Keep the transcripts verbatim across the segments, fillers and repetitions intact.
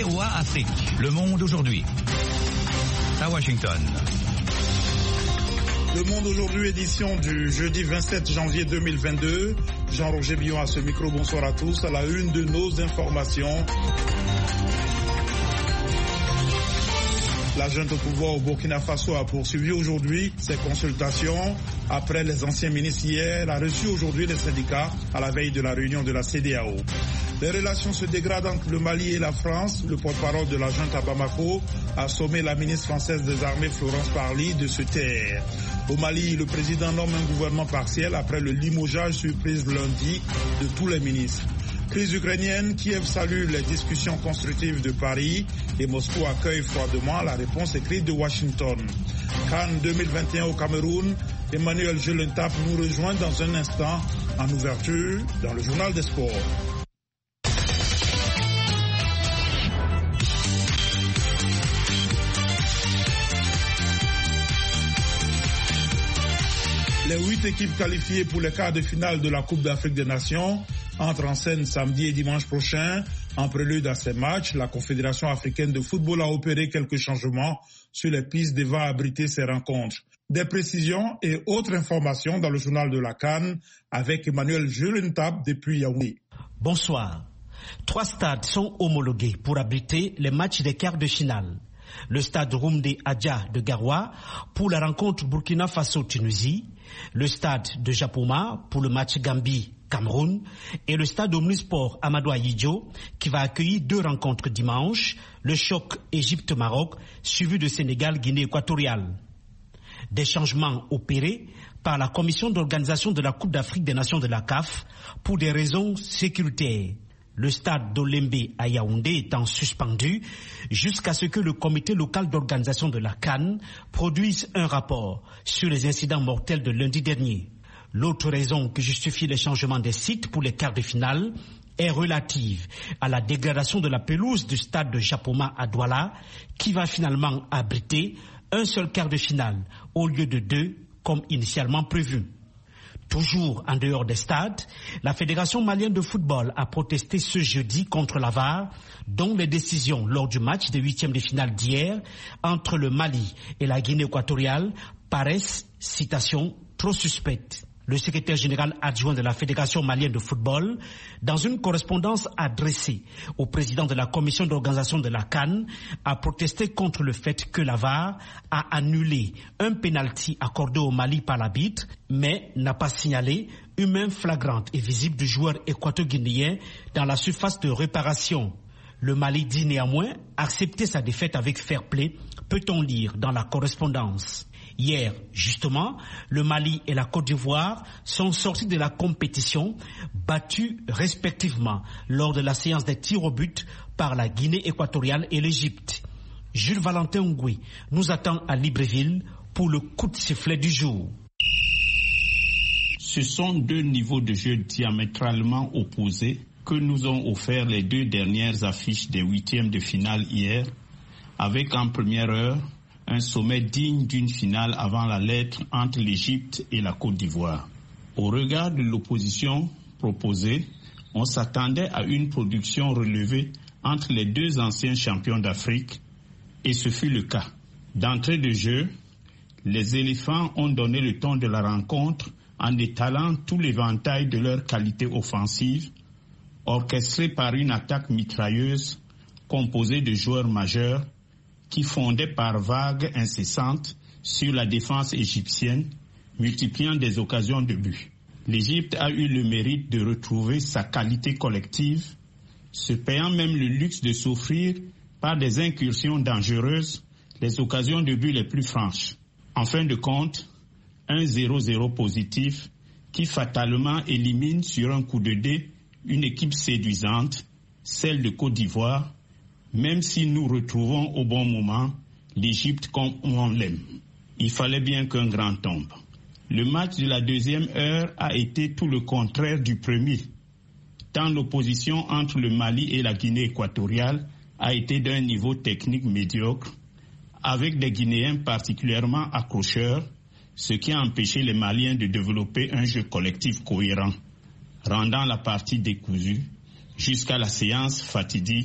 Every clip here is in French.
V O A Afrique. Le monde aujourd'hui. À Washington. Le Monde aujourd'hui, édition du jeudi vingt-sept janvier deux mille vingt-deux. Jean-Roger Billon à ce micro, bonsoir à tous. À la une de nos informations. La junte au pouvoir au Burkina Faso a poursuivi aujourd'hui ses consultations. Après les anciens ministres hier, a reçu aujourd'hui les syndicats à la veille de la réunion de la C D A O. Les relations se dégradent entre le Mali et la France. Le porte-parole de la junte à Bamako a sommé la ministre française des armées Florence Parly de se taire. Au Mali, le président nomme un gouvernement partiel après le limogeage surprise lundi de tous les ministres. Crise ukrainienne, Kiev salue les discussions constructives de Paris et Moscou accueille froidement la réponse écrite de Washington. Cannes deux mille vingt et un au Cameroun, Emmanuel Jelentap nous rejoint dans un instant en ouverture dans le journal des sports. Les huit équipes qualifiées pour les quarts de finale de la Coupe d'Afrique des Nations entrent en scène samedi et dimanche prochain. En prélude à ces matchs, la Confédération africaine de football a opéré quelques changements sur les pistes devant abriter ces rencontres. Des précisions et autres informations dans le journal de la CAN avec Emmanuel Jelentap depuis Yaoundé. Bonsoir. Trois stades sont homologués pour abriter les matchs des quarts de finale. Le stade Roumdé Adja de Garoua pour la rencontre Burkina Faso-Tunisie, le stade de Japoma pour le match Gambie-Cameroun et le stade Omnisport Amadou Ahidjo qui va accueillir deux rencontres dimanche, le choc Égypte-Maroc suivi de Sénégal-Guinée équatoriale. Des changements opérés par la commission d'organisation de la Coupe d'Afrique des Nations de la C A F pour des raisons sécuritaires. Le stade d'Olembe à Yaoundé étant suspendu jusqu'à ce que le comité local d'organisation de la CAN produise un rapport sur les incidents mortels de lundi dernier. L'autre raison qui justifie les changements des sites pour les quarts de finale est relative à la dégradation de la pelouse du stade de Japoma à Douala qui va finalement abriter un seul quart de finale au lieu de deux comme initialement prévu. Toujours en dehors des stades, la Fédération malienne de football a protesté ce jeudi contre la V A R, dont les décisions lors du match des huitièmes de finale d'hier entre le Mali et la Guinée équatoriale paraissent, citation, trop suspectes. Le secrétaire général adjoint de la Fédération malienne de football, dans une correspondance adressée au président de la commission d'organisation de la CAN, a protesté contre le fait que la V A R a annulé un pénalty accordé au Mali par l'arbitre, mais n'a pas signalé une main flagrante et visible du joueur équato-guinéen dans la surface de réparation. Le Mali dit néanmoins accepter sa défaite avec fair play, peut-on lire dans la correspondance. Hier, justement, le Mali et la Côte d'Ivoire sont sortis de la compétition, battus respectivement lors de la séance des tirs au but par la Guinée équatoriale et l'Égypte. Jules Valentin Ngouy nous attend à Libreville pour le coup de sifflet du jour. Ce sont deux niveaux de jeu diamétralement opposés que nous ont offert les deux dernières affiches des huitièmes de finale hier, avec en première heure un sommet digne d'une finale avant la lettre entre l'Égypte et la Côte d'Ivoire. Au regard de l'opposition proposée, on s'attendait à une production relevée entre les deux anciens champions d'Afrique, et ce fut le cas. D'entrée de jeu, les éléphants ont donné le ton de la rencontre en étalant tout l'éventail de leur qualité offensive, orchestrée par une attaque mitrailleuse composée de joueurs majeurs qui fondait par vagues incessantes sur la défense égyptienne, multipliant des occasions de but. L'Égypte a eu le mérite de retrouver sa qualité collective, se payant même le luxe de s'offrir par des incursions dangereuses les occasions de but les plus franches. En fin de compte, un zéro zéro positif qui fatalement élimine sur un coup de dé une équipe séduisante, celle de Côte d'Ivoire, même si nous retrouvons au bon moment l'Égypte comme on l'aime. Il fallait bien qu'un grand tombe. Le match de la deuxième heure a été tout le contraire du premier, tant l'opposition entre le Mali et la Guinée équatoriale a été d'un niveau technique médiocre, avec des Guinéens particulièrement accrocheurs, ce qui a empêché les Maliens de développer un jeu collectif cohérent, rendant la partie décousue jusqu'à la séance fatidique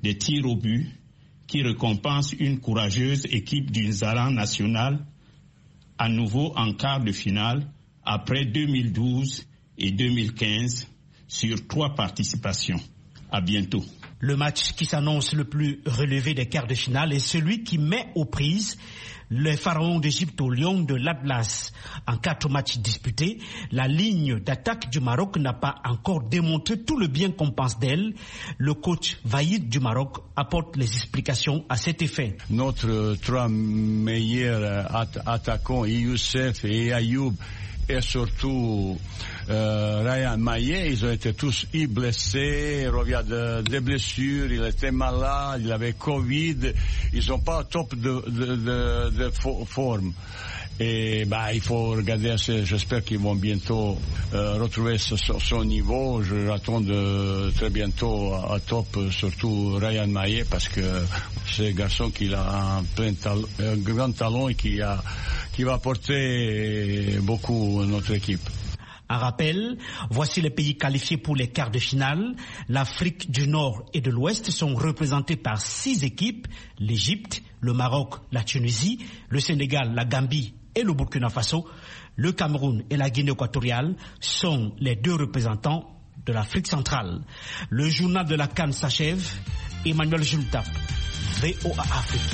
des tirs au but qui récompense une courageuse équipe du Nzara national à nouveau en quart de finale après deux mille douze et deux mille quinze sur trois participations. À bientôt. Le match qui s'annonce le plus relevé des quarts de finale est celui qui met aux prises les pharaons d'Égypte au lion de l'Atlas. En quatre matchs disputés, la ligne d'attaque du Maroc n'a pas encore démontré tout le bien qu'on pense d'elle. Le coach Vaïd du Maroc apporte les explications à cet effet. Notre trois meilleurs at- attaquants, Youssef et Ayoub, et surtout euh, Ryan Maillet, ils ont été tous blessés, il revient de, de blessures, il était malade, il avait Covid, ils sont pas au top de, de, de, de forme. Et bah, il faut regarder, j'espère qu'ils vont bientôt euh, retrouver ce, son niveau. Je l'attends de, très bientôt à, à top, surtout Ryan Maillet, parce que c'est un garçon qui a un, plein tal, un grand talent et qui, a, qui va apporter beaucoup à notre équipe. Un rappel, voici les pays qualifiés pour les quarts de finale. L'Afrique du Nord et de l'Ouest sont représentés par six équipes. L'Égypte, le Maroc, la Tunisie, le Sénégal, la Gambie et le Burkina Faso. Le Cameroun et la Guinée équatoriale sont les deux représentants de l'Afrique centrale. Le journal de la CAN s'achève. Emmanuel Jultap, V O A Afrique.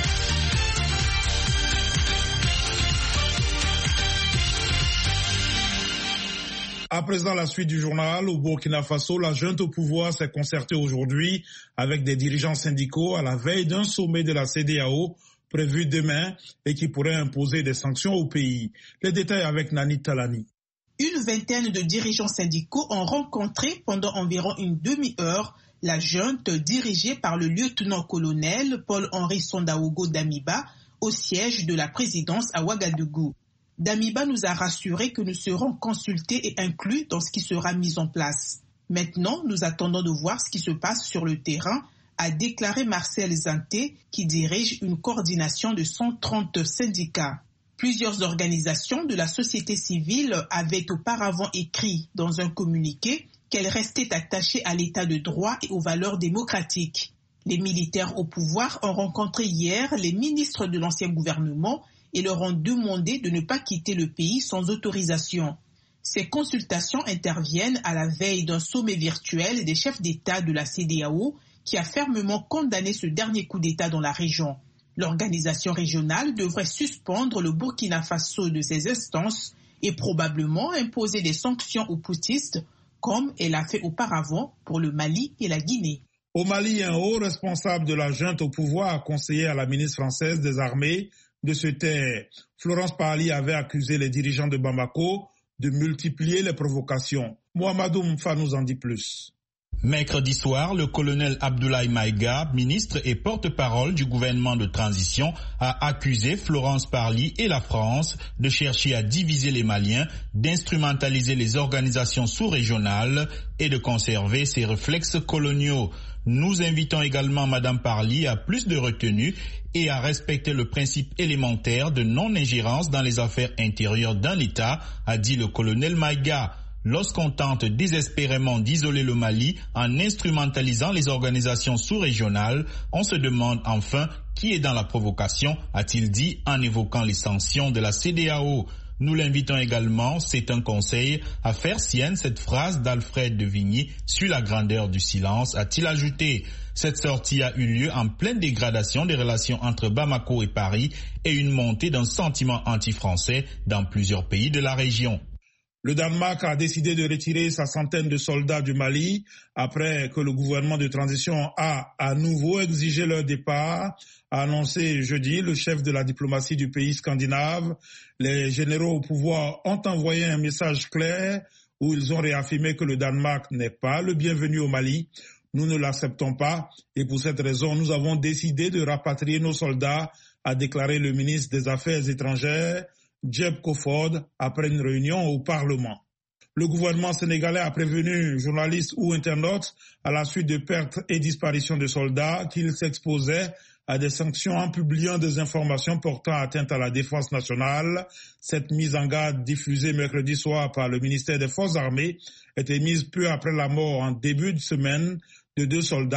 À présent, la suite du journal. Au Burkina Faso, la junte au pouvoir s'est concertée aujourd'hui avec des dirigeants syndicaux à la veille d'un sommet de la C E D E A O prévu demain et qui pourrait imposer des sanctions au pays. Les détails avec Nani Talani. Une vingtaine de dirigeants syndicaux ont rencontré pendant environ une demi-heure la junte dirigée par le lieutenant-colonel Paul-Henri Sondaogo Damiba au siège de la présidence à Ouagadougou. Damiba nous a rassuré que nous serons consultés et inclus dans ce qui sera mis en place. Maintenant, nous attendons de voir ce qui se passe sur le terrain, a déclaré Marcel Zanté, qui dirige une coordination de cent trente syndicats. Plusieurs organisations de la société civile avaient auparavant écrit dans un communiqué qu'elles restaient attachées à l'état de droit et aux valeurs démocratiques. Les militaires au pouvoir ont rencontré hier les ministres de l'ancien gouvernement et leur ont demandé de ne pas quitter le pays sans autorisation. Ces consultations interviennent à la veille d'un sommet virtuel des chefs d'État de la C E D E A O qui a fermement condamné ce dernier coup d'État dans la région. L'organisation régionale devrait suspendre le Burkina Faso de ses instances et probablement imposer des sanctions aux poutistes, comme elle a fait auparavant pour le Mali et la Guinée. Au Mali, un haut responsable de la junte au pouvoir a conseillé à la ministre française des Armées de se taire. Florence Parly avait accusé les dirigeants de Bamako de multiplier les provocations. Mohamedou Mfa nous en dit plus. Mercredi soir, le colonel Abdoulaye Maïga, ministre et porte-parole du gouvernement de transition, a accusé Florence Parly et la France de chercher à diviser les Maliens, d'instrumentaliser les organisations sous-régionales et de conserver ses réflexes coloniaux. Nous invitons également Madame Parly à plus de retenue et à respecter le principe élémentaire de non-ingérence dans les affaires intérieures d'un État, a dit le colonel Maïga. Lorsqu'on tente désespérément d'isoler le Mali en instrumentalisant les organisations sous-régionales, on se demande enfin qui est dans la provocation, a-t-il dit en évoquant les sanctions de la C E D E A O. Nous l'invitons également, c'est un conseil, à faire sienne cette phrase d'Alfred de Vigny sur la grandeur du silence, a-t-il ajouté. Cette sortie a eu lieu en pleine dégradation des relations entre Bamako et Paris et une montée d'un sentiment anti-français dans plusieurs pays de la région. Le Danemark a décidé de retirer sa centaine de soldats du Mali après que le gouvernement de transition a à nouveau exigé leur départ, a annoncé jeudi le chef de la diplomatie du pays scandinave. Les généraux au pouvoir ont envoyé un message clair où ils ont réaffirmé que le Danemark n'est pas le bienvenu au Mali. Nous ne l'acceptons pas et pour cette raison, nous avons décidé de rapatrier nos soldats, a déclaré le ministre des Affaires étrangères Jeb Kofod après une réunion au Parlement. Le gouvernement sénégalais a prévenu journalistes ou internautes à la suite de pertes et disparitions de soldats qu'ils s'exposaient à des sanctions en publiant des informations portant atteinte à la défense nationale. Cette mise en garde diffusée mercredi soir par le ministère des Forces armées était mise peu après la mort en début de semaine de deux soldats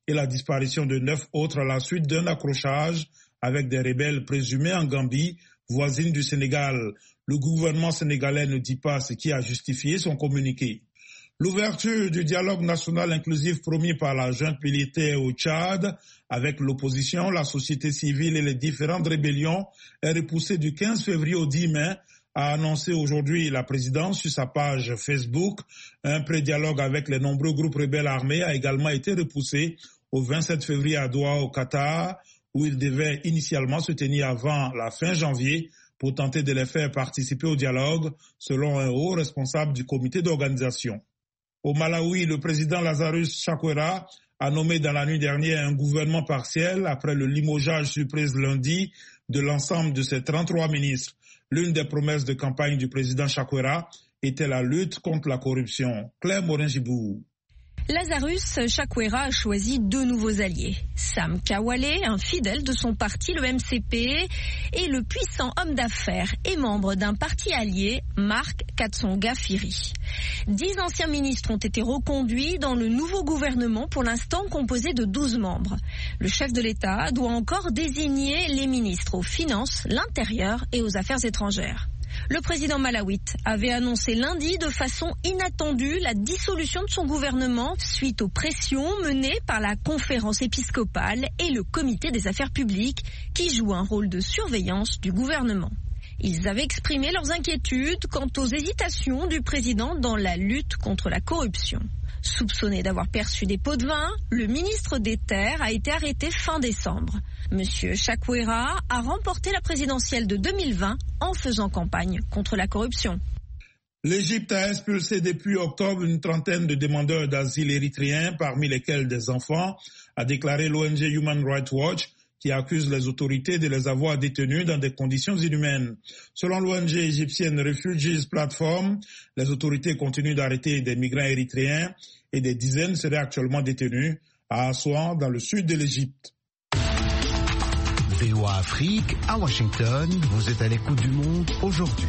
et la disparition de neuf autres à la suite d'un accrochage avec des rebelles présumés en Gambie, voisine du Sénégal. Le gouvernement sénégalais ne dit pas ce qui a justifié son communiqué. L'ouverture du dialogue national inclusif promis par la junte militaire au Tchad avec l'opposition, la société civile et les différentes rébellions est repoussée du quinze février au dix mai, a annoncé aujourd'hui la présidence sur sa page Facebook. Un pré-dialogue avec les nombreux groupes rebelles armés a également été repoussé au vingt-sept février à Doha au Qatar, où il devait initialement se tenir avant la fin janvier pour tenter de les faire participer au dialogue, selon un haut responsable du comité d'organisation. Au Malawi, le président Lazarus Chakwera a nommé dans la nuit dernière un gouvernement partiel après le limogeage surprise lundi de l'ensemble de ses trente-trois ministres. L'une des promesses de campagne du président Chakwera était la lutte contre la corruption. Claire Morin-Gibou. Lazarus Chakwera a choisi deux nouveaux alliés. Sam Kawale, un fidèle de son parti, le M C P, et le puissant homme d'affaires et membre d'un parti allié, Marc Katsonga Firi. Dix anciens ministres ont été reconduits dans le nouveau gouvernement, pour l'instant composé de douze membres. Le chef de l'État doit encore désigner les ministres aux Finances, l'Intérieur et aux Affaires étrangères. Le président malawite avait annoncé lundi de façon inattendue la dissolution de son gouvernement suite aux pressions menées par la conférence épiscopale et le comité des affaires publiques qui jouent un rôle de surveillance du gouvernement. Ils avaient exprimé leurs inquiétudes quant aux hésitations du président dans la lutte contre la corruption. Soupçonné d'avoir perçu des pots de vin, le ministre des Terres a été arrêté fin décembre. Monsieur Chakwera a remporté la présidentielle de deux mille vingt en faisant campagne contre la corruption. L'Égypte a expulsé depuis octobre une trentaine de demandeurs d'asile érythréens, parmi lesquels des enfants, a déclaré l'O N G Human Rights Watch, qui accuse les autorités de les avoir détenus dans des conditions inhumaines. Selon l'O N G égyptienne Refugees Platform, les autorités continuent d'arrêter des migrants érythréens et des dizaines seraient actuellement détenus à Assouan, dans le sud de l'Égypte. V O A Afrique, à Washington, vous êtes à l'écoute du monde aujourd'hui.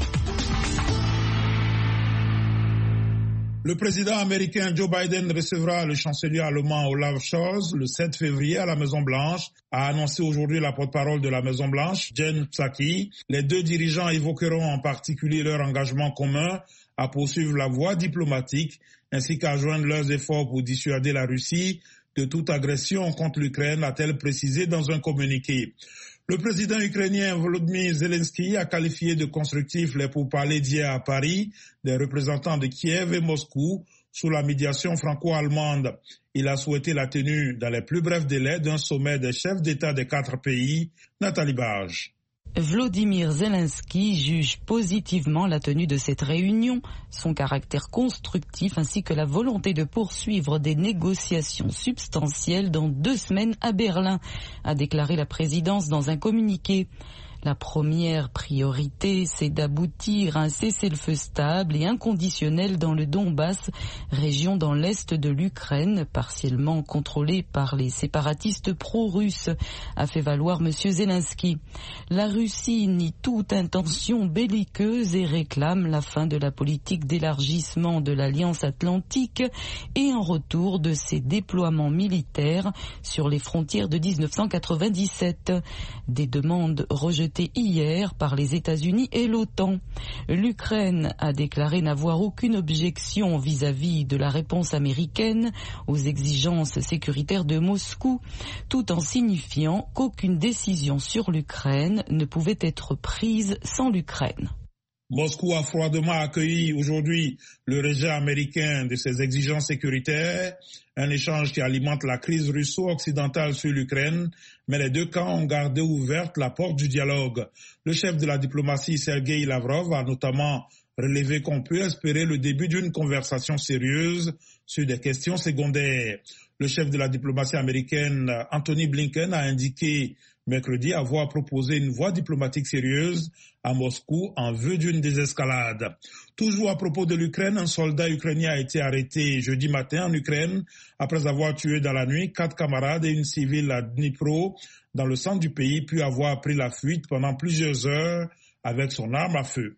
Le président américain Joe Biden recevra le chancelier allemand Olaf Scholz le sept février à la Maison-Blanche, a annoncé aujourd'hui la porte-parole de la Maison-Blanche, Jen Psaki. Les deux dirigeants évoqueront en particulier leur engagement commun à poursuivre la voie diplomatique ainsi qu'à joindre leurs efforts pour dissuader la Russie de toute agression contre l'Ukraine, a-t-elle précisé dans un communiqué. Le président ukrainien Volodymyr Zelensky a qualifié de constructifs les pourparlers d'hier à Paris des représentants de Kiev et Moscou sous la médiation franco-allemande. Il a souhaité la tenue dans les plus brefs délais d'un sommet des chefs d'État des quatre pays. Nathalie Barge. Volodymyr Zelensky juge positivement la tenue de cette réunion, son caractère constructif ainsi que la volonté de poursuivre des négociations substantielles dans deux semaines à Berlin, a déclaré la présidence dans un communiqué. La première priorité, c'est d'aboutir à un cessez-le-feu stable et inconditionnel dans le Donbass, région dans l'est de l'Ukraine, partiellement contrôlée par les séparatistes pro-russes, a fait valoir M. Zelensky. La Russie nie toute intention belliqueuse et réclame la fin de la politique d'élargissement de l'Alliance atlantique et un retour de ses déploiements militaires sur les frontières de dix-neuf cent quatre-vingt-dix-sept. Des demandes rejetées hier par les États-Unis et l'OTAN. L'Ukraine a déclaré n'avoir aucune objection vis-à-vis de la réponse américaine aux exigences sécuritaires de Moscou, tout en signifiant qu'aucune décision sur l'Ukraine ne pouvait être prise sans l'Ukraine. Moscou a froidement accueilli aujourd'hui le rejet américain de ses exigences sécuritaires, un échange qui alimente la crise russo-occidentale sur l'Ukraine, mais les deux camps ont gardé ouverte la porte du dialogue. Le chef de la diplomatie, Sergei Lavrov, a notamment relevé qu'on peut espérer le début d'une conversation sérieuse sur des questions secondaires. Le chef de la diplomatie américaine, Anthony Blinken, a indiqué mercredi avoir proposé une voie diplomatique sérieuse à Moscou en vue d'une désescalade. Toujours à propos de l'Ukraine, un soldat ukrainien a été arrêté jeudi matin en Ukraine après avoir tué dans la nuit quatre camarades et une civile à Dnipro, dans le centre du pays, puis avoir pris la fuite pendant plusieurs heures avec son arme à feu.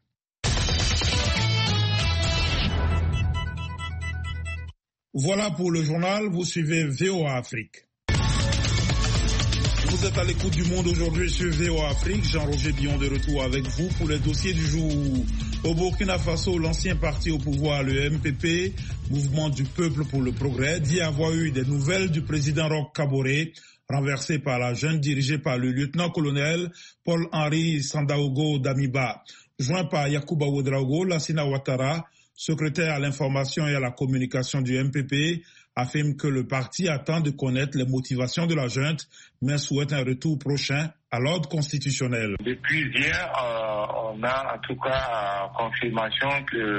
Voilà pour le journal, vous suivez V O A Afrique. Vous êtes à l'écoute du Monde aujourd'hui sur V O A Afrique. Jean-Roger Billon de retour avec vous pour les dossiers du jour. Au Burkina Faso, l'ancien parti au pouvoir, le M P P, Mouvement du Peuple pour le Progrès, dit avoir eu des nouvelles du président Roch Kaboré, renversé par la junte dirigée par le lieutenant-colonel Paul-Henri Sandaogo Damiba. Joint par Yacouba Ouedraogo, Lassina Ouattara, secrétaire à l'information et à la communication du M P P, affirme que le parti attend de connaître les motivations de la junte, mais souhaite un retour prochain à l'ordre constitutionnel. Depuis hier, euh, on a en tout cas euh, confirmation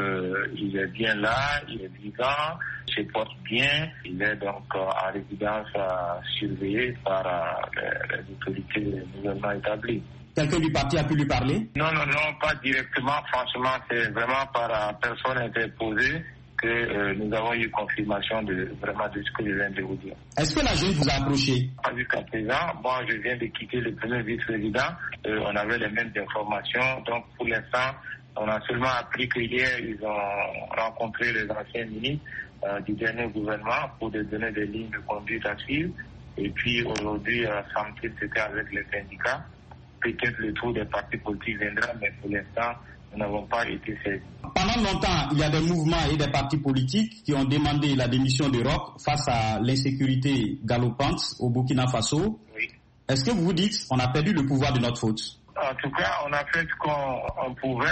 qu'il est bien là, il est vivant, il se porte bien, il est donc euh, en résidence euh, surveillée par euh, les, les autorités nouvellement établies. Quelqu'un du parti a pu lui parler? Non, non, non, pas directement. Franchement, c'est vraiment par euh, personne interposée que euh, nous avons eu confirmation de vraiment de ce que je viens de vous dire. Est-ce que la jeune vous a approché? Pas jusqu'à présent. Moi, je viens de quitter le premier vice-président. Euh, on avait les mêmes informations. Donc, pour l'instant, on a seulement appris qu'hier, ils ont rencontré les anciens ministres euh, du dernier gouvernement pour leur donner des lignes de conduite à suivre. Et puis, aujourd'hui, euh, semble-t-il, c'était avec les syndicats. Peut-être le tour des partis politiques viendra, mais pour l'instant, nous n'avons pas été saisis. Pendant longtemps, il y a des mouvements et des partis politiques qui ont demandé la démission de Roch face à l'insécurité galopante au Burkina Faso. Oui. Est-ce que vous vous dites qu'on a perdu le pouvoir de notre faute? En tout cas, on a fait ce qu'on on pouvait,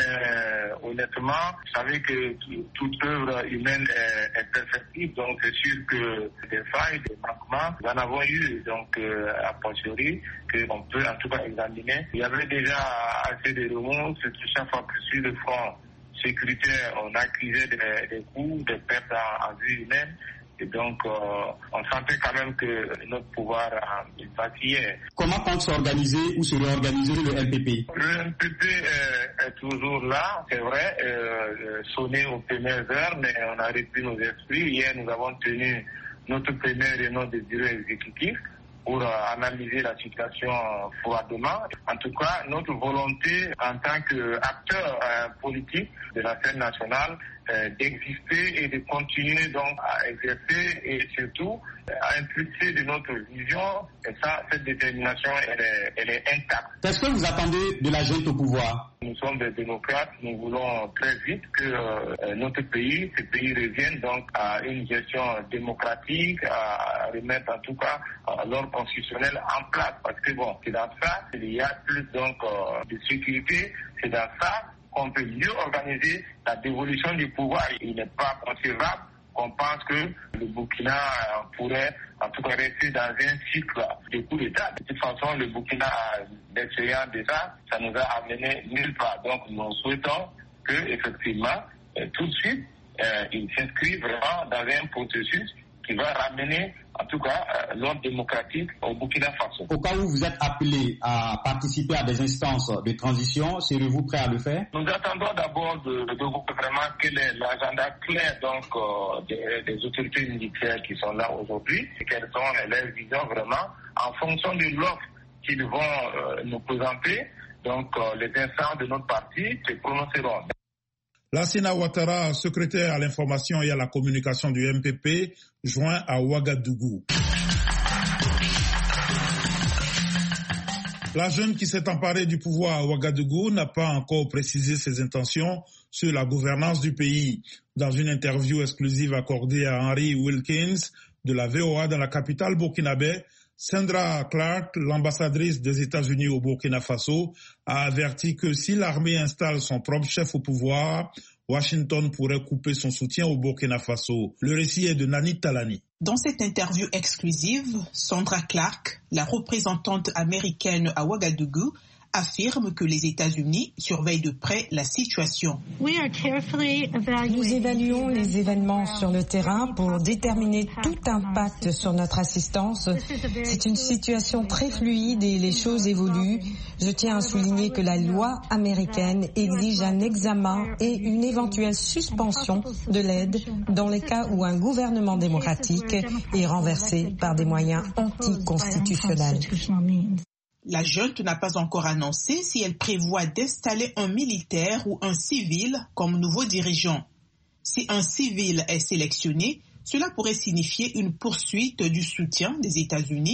mais honnêtement, vous savez que toute œuvre humaine est, est perfectible, donc c'est sûr que des failles, des manquements, nous en avons eu, donc euh, a posteriori, qu'on peut en tout cas examiner. Il y avait déjà assez de remords, surtout chaque fois que sur le front sécuritaire, on accusait des, des coups, des pertes en, en vie humaine. Et donc, euh, on sentait quand même que notre pouvoir euh, vacillait. Comment compte s'organiser ou se réorganiser le M P P? Le M P P est, est toujours là, c'est vrai, euh, sonné aux premières heures, mais on a repris nos esprits. Hier, nous avons tenu notre première réunion de bureau exécutif pour euh, analyser la situation euh, froidement. En tout cas, notre volonté en tant qu'acteur euh, politique de la scène nationale, euh, d'exister et de continuer donc à exercer et surtout à impulser de notre vision. Et ça, cette détermination, elle est, elle est intacte. Qu'est-ce que vous attendez de la junte au pouvoir? Nous sommes des démocrates, nous voulons très vite que euh, notre pays, ce pays revienne donc à une gestion démocratique, à remettre en tout cas euh, l'ordre constitutionnel en place. Parce que bon, c'est dans ça qu'il y a plus donc euh, de sécurité, c'est dans ça qu'on peut mieux organiser la dévolution du pouvoir. Il n'est pas concevable qu'on pense que le Burkina pourrait en tout cas rester dans un cycle de coup d'État. De toute façon, le Burkina, l'expérience de ça, ça nous a amené nulle part. Donc nous souhaitons que effectivement, tout de suite, euh, il s'inscrit vraiment dans un processus qui va ramener en tout cas euh, l'ordre démocratique au Burkina Faso. Au cas où vous êtes appelé à participer à des instances de transition, serez-vous prêt à le faire? Nous attendons d'abord de, de vous vraiment quel est l'agenda clair donc euh, des, des autorités militaires qui sont là aujourd'hui et quelles sont leurs visions vraiment en fonction de l'offre qu'ils vont euh, nous présenter. Donc euh, les instances de notre parti se prononceront. Lassina Ouattara, secrétaire à l'information et à la communication du M P P, joint à Ouagadougou. La jeune qui s'est emparée du pouvoir à Ouagadougou n'a pas encore précisé ses intentions sur la gouvernance du pays. Dans une interview exclusive accordée à Henry Wilkins de la V O A dans la capitale burkinabé, Sandra Clark, l'ambassadrice des États-Unis au Burkina Faso, a averti que si l'armée installe son propre chef au pouvoir, Washington pourrait couper son soutien au Burkina Faso. Le récit est de Nani Talani. Dans cette interview exclusive, Sandra Clark, la représentante américaine à Ouagadougou, affirme que les États-Unis surveillent de près la situation. Nous évaluons les événements sur le terrain pour déterminer tout impact sur notre assistance. C'est une situation très fluide et les choses évoluent. Je tiens à souligner que la loi américaine exige un examen et une éventuelle suspension de l'aide dans les cas où un gouvernement démocratique est renversé par des moyens anticonstitutionnels. La junte n'a pas encore annoncé si elle prévoit d'installer un militaire ou un civil comme nouveau dirigeant. Si un civil est sélectionné, cela pourrait signifier une poursuite du soutien des États-Unis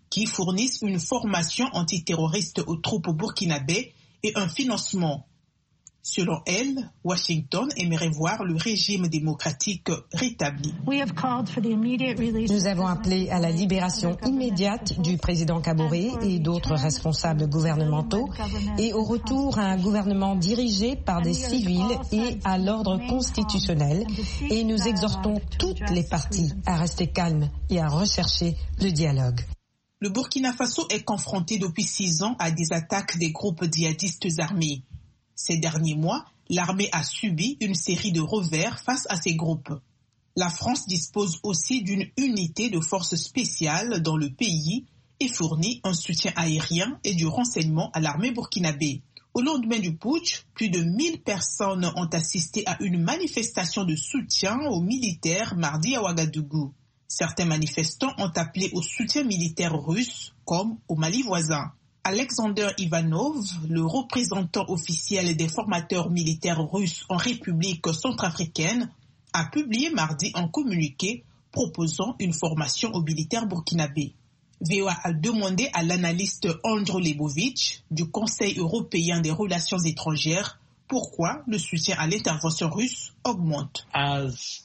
qui fournissent une formation antiterroriste aux troupes burkinabées et un financement. Selon elle, Washington aimerait voir le régime démocratique rétabli. Nous avons appelé à la libération immédiate du président Kaboré et d'autres responsables gouvernementaux et au retour à un gouvernement dirigé par des civils et à l'ordre constitutionnel. Et nous exhortons toutes les parties à rester calmes et à rechercher le dialogue. Le Burkina Faso est confronté depuis six ans à des attaques des groupes djihadistes armés. Ces derniers mois, l'armée a subi une série de revers face à ces groupes. La France dispose aussi d'une unité de forces spéciales dans le pays et fournit un soutien aérien et du renseignement à l'armée burkinabé. Au lendemain du putsch, plus de mille personnes ont assisté à une manifestation de soutien aux militaires mardi à Ouagadougou. Certains manifestants ont appelé au soutien militaire russe, comme au Mali voisin. Alexander Ivanov, le représentant officiel des formateurs militaires russes en République centrafricaine, a publié mardi un communiqué proposant une formation aux militaires burkinabés. V O A a demandé à l'analyste Andrew Lebovitch du Conseil européen des relations étrangères pourquoi le soutien à l'intervention russe augmente. As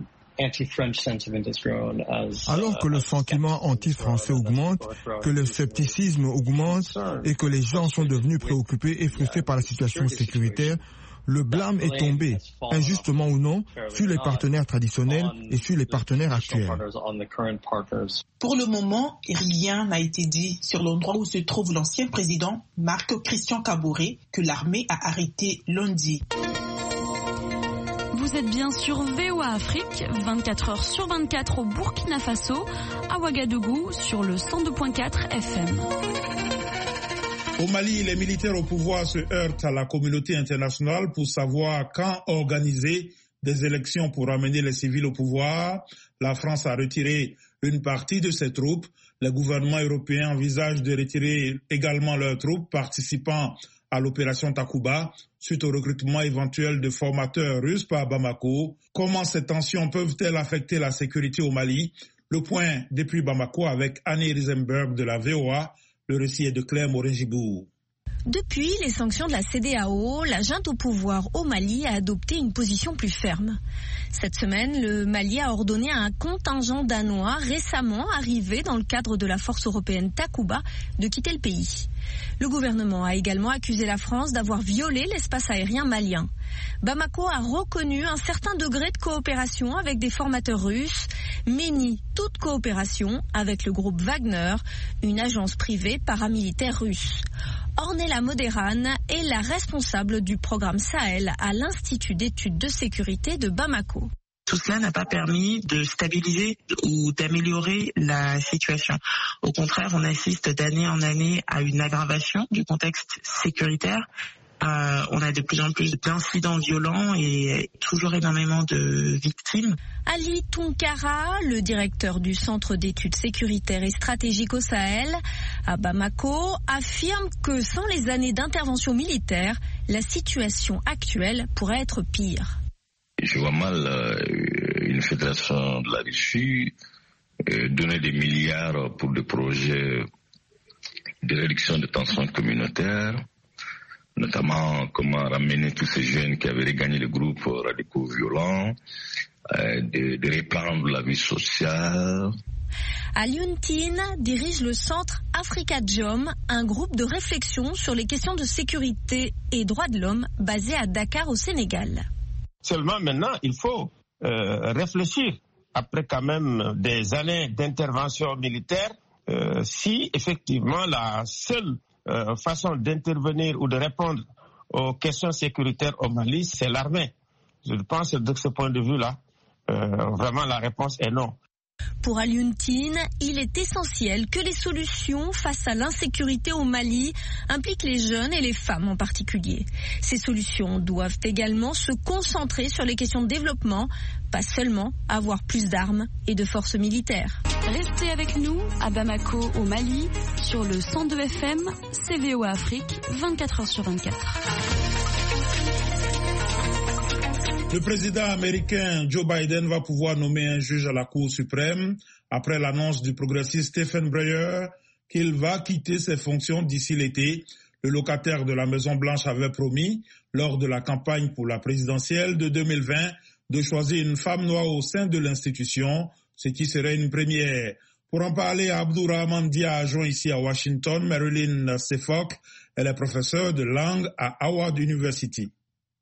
Alors que le sentiment anti-français augmente, que le scepticisme augmente et que les gens sont devenus préoccupés et frustrés par la situation sécuritaire, le blâme est tombé, injustement ou non, sur les partenaires traditionnels et sur les partenaires actuels. Pour le moment, rien n'a été dit sur l'endroit où se trouve l'ancien président Marc-Christian Kaboré, que l'armée a arrêté lundi. Vous êtes bien sur V O A Afrique, vingt-quatre heures sur vingt-quatre au Burkina Faso, à Ouagadougou sur le cent deux virgule quatre F M. Au Mali, les militaires au pouvoir se heurtent à la communauté internationale pour savoir quand organiser des élections pour amener les civils au pouvoir. La France a retiré une partie de ses troupes. Le gouvernement européen envisage de retirer également leurs troupes participant à l'opération Takuba, suite au recrutement éventuel de formateurs russes par Bamako. Comment ces tensions peuvent-elles affecter la sécurité au Mali? Le point depuis Bamako avec Annie Risenberg de la V O A. Le récit est de Claire Morin-Gibourg. Depuis les sanctions de la C D A O, la junte au pouvoir au Mali a adopté une position plus ferme. Cette semaine, le Mali a ordonné à un contingent danois récemment arrivé dans le cadre de la force européenne Takuba de quitter le pays. Le gouvernement a également accusé la France d'avoir violé l'espace aérien malien. Bamako a reconnu un certain degré de coopération avec des formateurs russes, mais nie toute coopération avec le groupe Wagner, une agence privée paramilitaire russe. Ornella Moderan est la responsable du programme Sahel à l'Institut d'études de sécurité de Bamako. Tout cela n'a pas permis de stabiliser ou d'améliorer la situation. Au contraire, on assiste d'année en année à une aggravation du contexte sécuritaire. Euh, on a de plus en plus d'incidents violents et toujours énormément de victimes. Ali Tunkara, le directeur du Centre d'études sécuritaires et stratégiques au Sahel, à Bamako, affirme que sans les années d'intervention militaire, la situation actuelle pourrait être pire. Je vois mal euh, une fédération de la Russie euh, donner des milliards pour des projets de réduction de tensions communautaires, notamment comment ramener tous ces jeunes qui avaient regagné les groupes radicaux violents, euh, de, de reprendre la vie sociale. Alioune dirige le centre Africa Jom, un groupe de réflexion sur les questions de sécurité et droits de l'homme basé à Dakar au Sénégal. Seulement maintenant, il faut euh, réfléchir, après quand même des années d'intervention militaire, euh, si effectivement la seule euh, façon d'intervenir ou de répondre aux questions sécuritaires au Mali, c'est l'armée. Je pense que de ce point de vue-là, euh, vraiment la réponse est non. Pour Alioune, il est essentiel que les solutions face à l'insécurité au Mali impliquent les jeunes et les femmes en particulier. Ces solutions doivent également se concentrer sur les questions de développement, pas seulement avoir plus d'armes et de forces militaires. Restez avec nous à Bamako au Mali sur le cent deux F M, C V O A Afrique, vingt-quatre heures sur vingt-quatre. Le président américain Joe Biden va pouvoir nommer un juge à la Cour suprême après l'annonce du progressiste Stephen Breyer qu'il va quitter ses fonctions d'ici l'été. Le locataire de la Maison-Blanche avait promis, lors de la campagne pour la présidentielle de deux mille vingt, de choisir une femme noire au sein de l'institution, ce qui serait une première. Pour en parler, Abdourahmane Dia a joint ici à Washington Marilyn Sefok. Elle est professeure de langue à Howard University.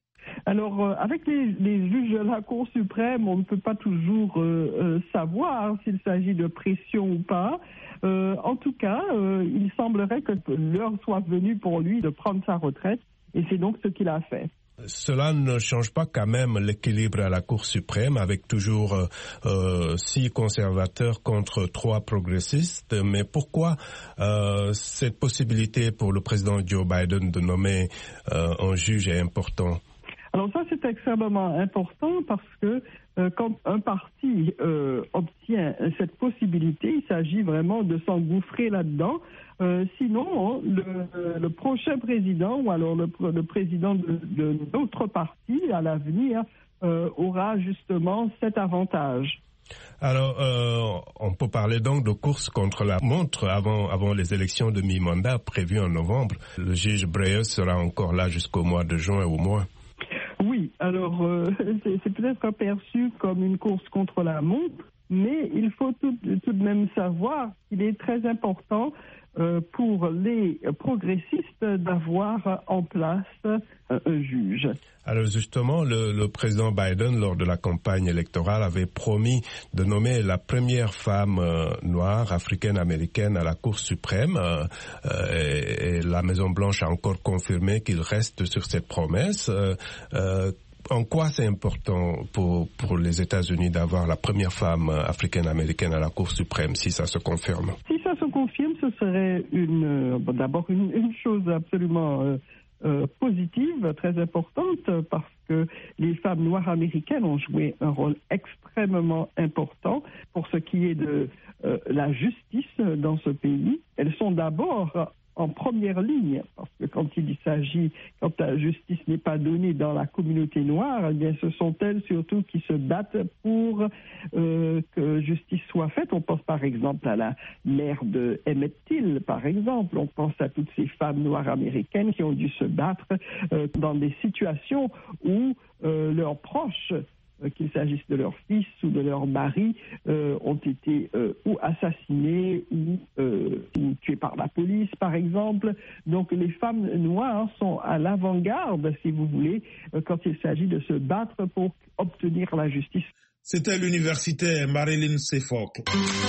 Alors, euh, avec les, les juges de la Cour suprême, on ne peut pas toujours euh, euh, savoir s'il s'agit de pression ou pas. Euh, en tout cas, euh, il semblerait que l'heure soit venue pour lui de prendre sa retraite, et c'est donc ce qu'il a fait. Cela ne change pas quand même l'équilibre à la Cour suprême, avec toujours euh, six conservateurs contre trois progressistes. Mais pourquoi euh, cette possibilité pour le président Joe Biden de nommer euh, un juge est important? Alors ça, c'est extrêmement important parce que euh, quand un parti euh, obtient cette possibilité, il s'agit vraiment de s'engouffrer là-dedans. Euh, sinon, le, le prochain président ou alors le, le président de, de notre parti à l'avenir euh, aura justement cet avantage. Alors, euh, on peut parler donc de course contre la montre avant, avant les élections de mi-mandat prévues en novembre. Le juge Breyer sera encore là jusqu'au mois de juin au moins. Oui, alors euh, c'est, c'est peut-être aperçu comme une course contre la montre, mais il faut tout, tout de même savoir qu'il est très important euh, pour les progressistes d'avoir en place euh, un juge. Alors justement, le, le président Biden, lors de la campagne électorale, avait promis de nommer la première femme euh, noire africaine-américaine à la Cour suprême. Euh, et, et la Maison-Blanche a encore confirmé qu'il reste sur cette promesse. Euh, euh, en quoi c'est important pour, pour les États-Unis d'avoir la première femme africaine-américaine à la Cour suprême, si ça se confirme? Si ça se confirme, ce serait une, bon, d'abord une, une chose absolument... Euh, Euh, positive, très importante, parce que les femmes noires américaines ont joué un rôle extrêmement important pour ce qui est de euh, la justice dans ce pays. Elles sont d'abord en première ligne, parce que quand il s'agit, quand la justice n'est pas donnée dans la communauté noire, eh bien ce sont elles surtout qui se battent pour euh, que justice soit faite. On pense par exemple à la mère de Emmett Till, par exemple. On pense à toutes ces femmes noires américaines qui ont dû se battre euh, dans des situations où euh, leurs proches, qu'il s'agisse de leur fils ou de leur mari, euh, ont été euh, ou assassinés ou, euh, ou tués par la police, par exemple. Donc les femmes noires sont à l'avant-garde, si vous voulez, euh, quand il s'agit de se battre pour obtenir la justice. C'était l'universitaire Marilyn Sefok.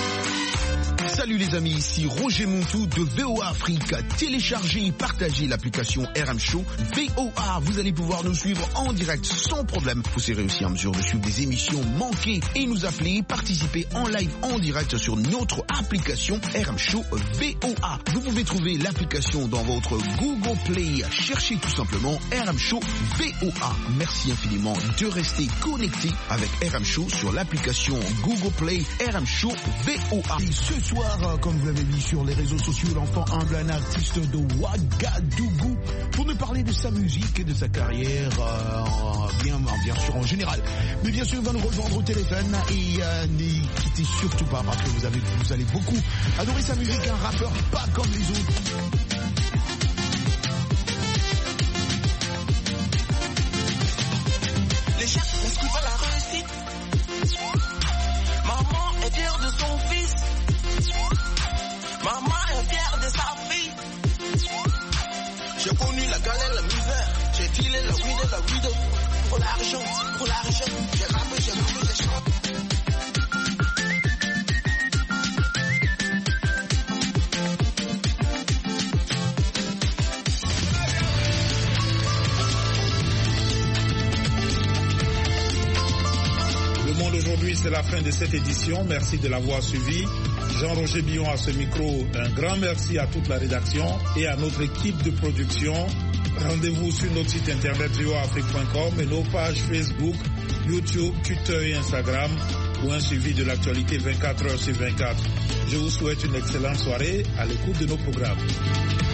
Salut les amis, ici Roger Montou de V O A Afrique. Téléchargez et partagez l'application R M Show V O A. Vous allez pouvoir nous suivre en direct sans problème. Vous serez aussi en mesure de suivre des émissions manquées et nous appeler, participer en live en direct sur notre application R M Show V O A. Vous pouvez trouver l'application dans votre Google Play. Cherchez tout simplement R M Show V O A. Merci infiniment de rester connecté avec R M Show sur l'application Google Play R M Show V O A. Et ce soir, comme vous l'avez vu sur les réseaux sociaux, l'enfant humble, un artiste de Ouagadougou, pour nous parler de sa musique et de sa carrière, euh, bien, bien sûr en général. Mais bien sûr, il va nous rejoindre au téléphone et euh, n'y quittez surtout pas parce que vous, avez, vous allez beaucoup adorer sa musique, un rappeur pas comme les autres. Les chefs n'esquivent pas la réussite. Maman est fière de son fils. Maman est fière de sa fille. J'ai connu la galère, la misère. J'ai filé la weed et la widow. Pour l'argent, pour l'argent. J'ai rappé, j'ai rappé, j'ai chanté. Aujourd'hui, c'est la fin de cette édition. Merci de l'avoir suivi. Jean-Roger Billon à ce micro. Un grand merci à toute la rédaction et à notre équipe de production. Rendez-vous sur notre site internet v o a afrique point com et nos pages Facebook, YouTube, Twitter et Instagram pour un suivi de l'actualité vingt-quatre heures sur vingt-quatre. Je vous souhaite une excellente soirée à l'écoute de nos programmes.